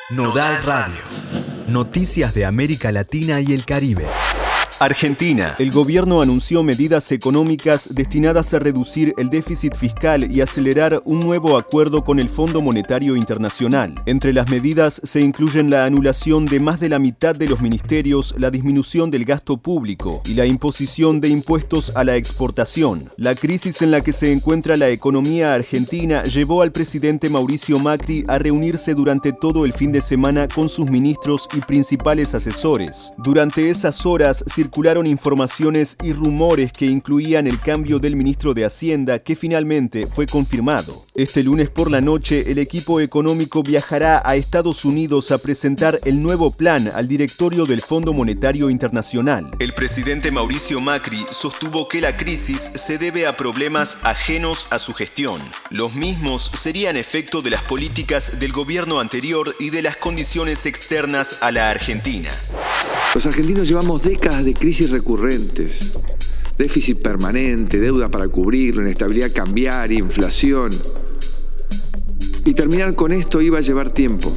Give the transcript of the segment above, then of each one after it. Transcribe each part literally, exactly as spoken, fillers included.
Nodal Radio. Noticias de América Latina y el Caribe. Argentina. El gobierno anunció medidas económicas destinadas a reducir el déficit fiscal y acelerar un nuevo acuerdo con el Fondo Monetario Internacional. Entre las medidas se incluyen la anulación de más de la mitad de los ministerios, la disminución del gasto público y la imposición de impuestos a la exportación. La crisis en la que se encuentra la economía argentina llevó al presidente Mauricio Macri a reunirse durante todo el fin de semana con sus ministros y principales asesores. Durante esas horas, circularon informaciones y rumores que incluían el cambio del ministro de Hacienda, que finalmente fue confirmado. Este lunes por la noche, el equipo económico viajará a Estados Unidos a presentar el nuevo plan al directorio del Fondo Monetario Internacional. El presidente Mauricio Macri sostuvo que la crisis se debe a problemas ajenos a su gestión. Los mismos serían efecto de las políticas del gobierno anterior y de las condiciones externas a la Argentina. Los argentinos llevamos décadas de crisis recurrentes, déficit permanente, deuda para cubrirlo, inestabilidad cambiaria, inflación. Y terminar con esto iba a llevar tiempo.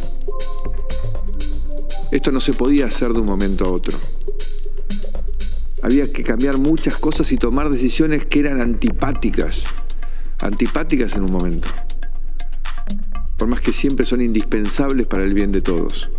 Esto no se podía hacer de un momento a otro. Había que cambiar muchas cosas y tomar decisiones que eran antipáticas, antipáticas en un momento, por más que siempre son indispensables para el bien de todos.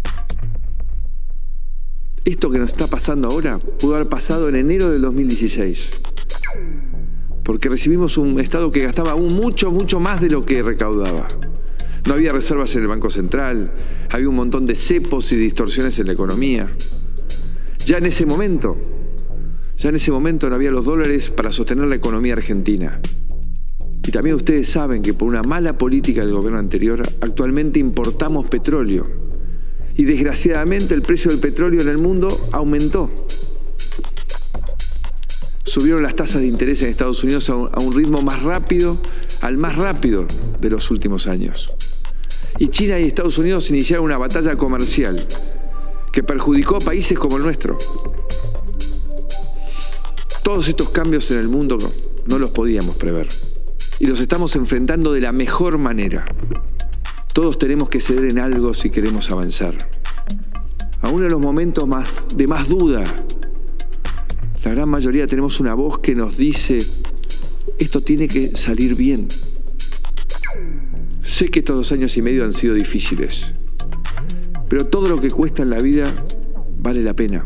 Esto que nos está pasando ahora pudo haber pasado en enero del dos mil dieciséis, porque recibimos un Estado que gastaba aún mucho, mucho más de lo que recaudaba. No había reservas en el Banco Central, había un montón de cepos y distorsiones en la economía. Ya en ese momento, ya en ese momento no había los dólares para sostener la economía argentina. Y también ustedes saben que por una mala política del gobierno anterior, actualmente importamos petróleo. Y desgraciadamente el precio del petróleo en el mundo aumentó. Subieron las tasas de interés en Estados Unidos a un, a un ritmo más rápido, al más rápido de los últimos años. Y China y Estados Unidos iniciaron una batalla comercial que perjudicó a países como el nuestro. Todos estos cambios en el mundo no los podíamos prever. Y los estamos enfrentando de la mejor manera. Todos tenemos que ceder en algo si queremos avanzar. Aún en los momentos más, de más duda, la gran mayoría tenemos una voz que nos dice: esto tiene que salir bien. Sé que estos dos años y medio han sido difíciles, pero todo lo que cuesta en la vida vale la pena.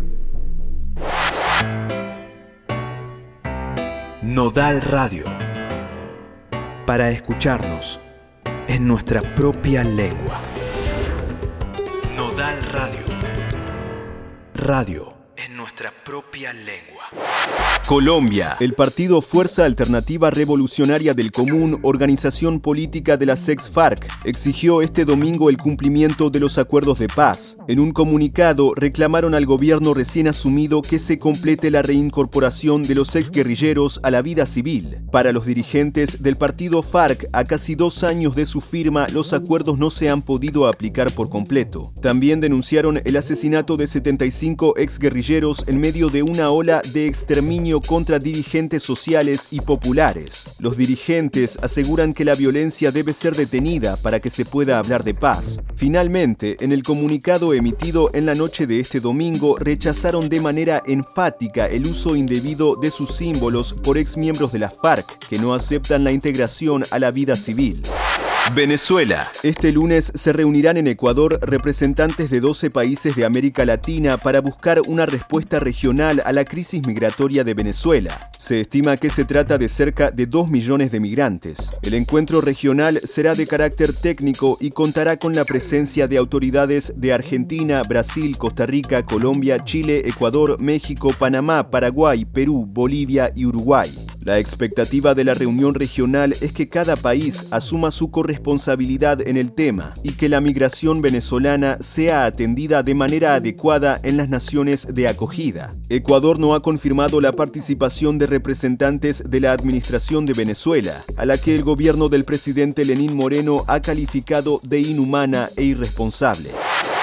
Nodal Radio. Para escucharnos en nuestra propia lengua. Nodal Radio. Radio en nuestra propia lengua. Colombia. El partido Fuerza Alternativa Revolucionaria del Común, organización política de las ex FARC, exigió este domingo el cumplimiento de los acuerdos de paz. En un comunicado reclamaron al gobierno recién asumido que se complete la reincorporación de los exguerrilleros a la vida civil. Para los dirigentes del partido FARC, a casi dos años de su firma, los acuerdos no se han podido aplicar por completo. También denunciaron el asesinato de setenta y cinco exguerrilleros en medio de una ola de exterminio contra dirigentes sociales y populares. Los dirigentes aseguran que la violencia debe ser detenida para que se pueda hablar de paz. Finalmente, en el comunicado emitido en la noche de este domingo, rechazaron de manera enfática el uso indebido de sus símbolos por exmiembros de la FARC, que no aceptan la integración a la vida civil. Venezuela. Este lunes se reunirán en Ecuador representantes de doce países de América Latina para buscar una respuesta regional a la crisis migratoria de Venezuela. Se estima que se trata de cerca de dos millones de migrantes. El encuentro regional será de carácter técnico y contará con la presencia de autoridades de Argentina, Brasil, Costa Rica, Colombia, Chile, Ecuador, México, Panamá, Paraguay, Perú, Bolivia y Uruguay. La expectativa de la reunión regional es que cada país asuma su corresponsabilidad en el tema y que la migración venezolana sea atendida de manera adecuada en las naciones de acogida. Ecuador no ha confirmado la participación de representantes de la administración de Venezuela, a la que el gobierno del presidente Lenín Moreno ha calificado de inhumana e irresponsable.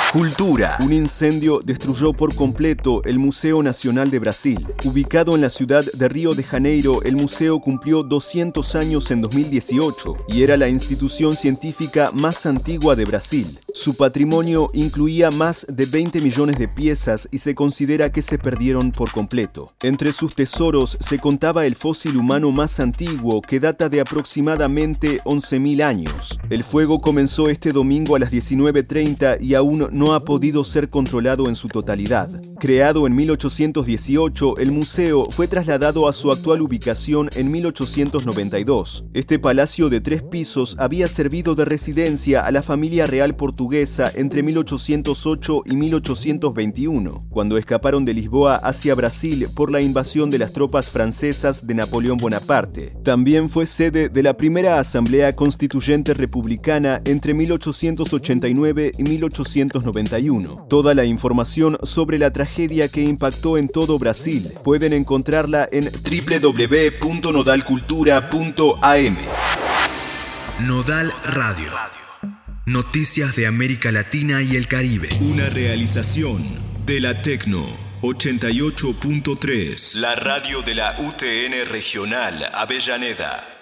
Cultura. Un incendio destruyó por completo el Museo Nacional de Brasil. Ubicado en la ciudad de Río de Janeiro, el museo cumplió doscientos años en dos mil dieciocho y era la institución científica más antigua de Brasil. Su patrimonio incluía más de veinte millones de piezas y se considera que se perdieron por completo. Entre sus tesoros se contaba el fósil humano más antiguo, que data de aproximadamente once mil años. El fuego comenzó este domingo a las diecinueve treinta y aún no ha podido ser controlado en su totalidad. Creado en mil ochocientos dieciocho, el museo fue trasladado a su actual ubicación en mil ochocientos noventa y dos. Este palacio de tres pisos había servido de residencia a la familia real portuguesa entre mil ochocientos ocho y mil ochocientos veintiuno, cuando escaparon de Lisboa hacia Brasil por la invasión de las tropas francesas de Napoleón Bonaparte. También fue sede de la primera Asamblea Constituyente Republicana entre mil ochocientos ochenta y nueve y mil ochocientos noventa y uno. Toda la información sobre la tragedia que impactó en todo Brasil pueden encontrarla en doble u doble u doble u punto nodal cultura punto a m. Nodal Radio. Noticias de América Latina y el Caribe. Una realización de la Tecno ochenta y ocho punto tres. La radio de la U T N Regional Avellaneda.